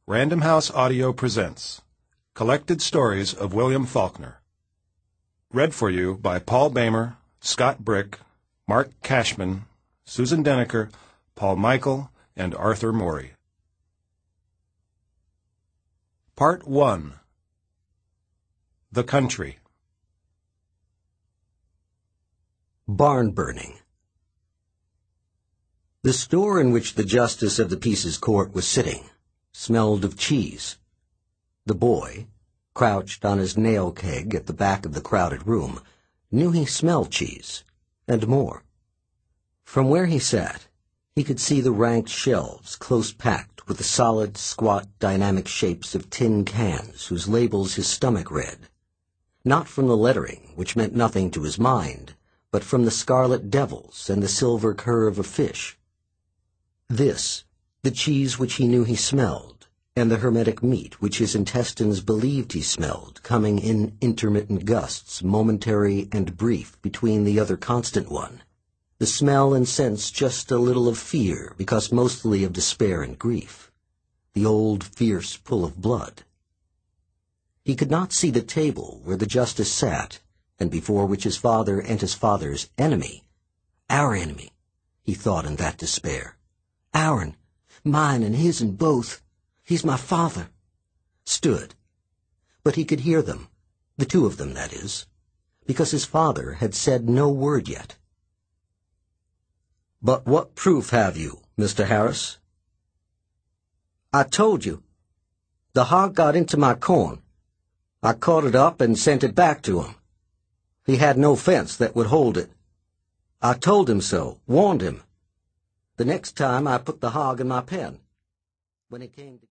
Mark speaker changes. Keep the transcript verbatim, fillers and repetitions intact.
Speaker 1: Random House Audio presents Collected Stories of William Faulkner. Read for you by Paul Bamer, Scott Brick, Mark Cashman, Susan Denneker, Paul Michael, and Arthur Morey. Part one. The Country.
Speaker 2: Barn burning. The store in which the justice of the peace's court was sitting smelled of cheese. The boy, crouched on his nail keg at the back of the crowded room, knew he smelled cheese, and more. From where he sat, he could see the ranked shelves close-packed with the solid, squat, dynamic shapes of tin cans whose labels his stomach read, not from the lettering, which meant nothing to his mind, but from the scarlet devils and the silver curve of fish. This, the cheese which he knew he smelled, and the hermetic meat which his intestines believed he smelled, coming in intermittent gusts, momentary and brief, between the other constant one, the smell and sense just a little of fear, because mostly of despair and grief, the old fierce pull of blood. He could not see the table where the justice sat, and before which his father and his father's enemy, our enemy, he thought in that despair, our'n, mine and his and both, he's my father, stood. But he could hear them, the two of them, that is, because his father had said no word yet. "But what proof have you, Mister Harris?" "I told you. The hog got into my corn. I caught it up and sent it back to him. He had no fence that would hold it. I told him so, warned him. The next time I put the hog in my pen. When it came to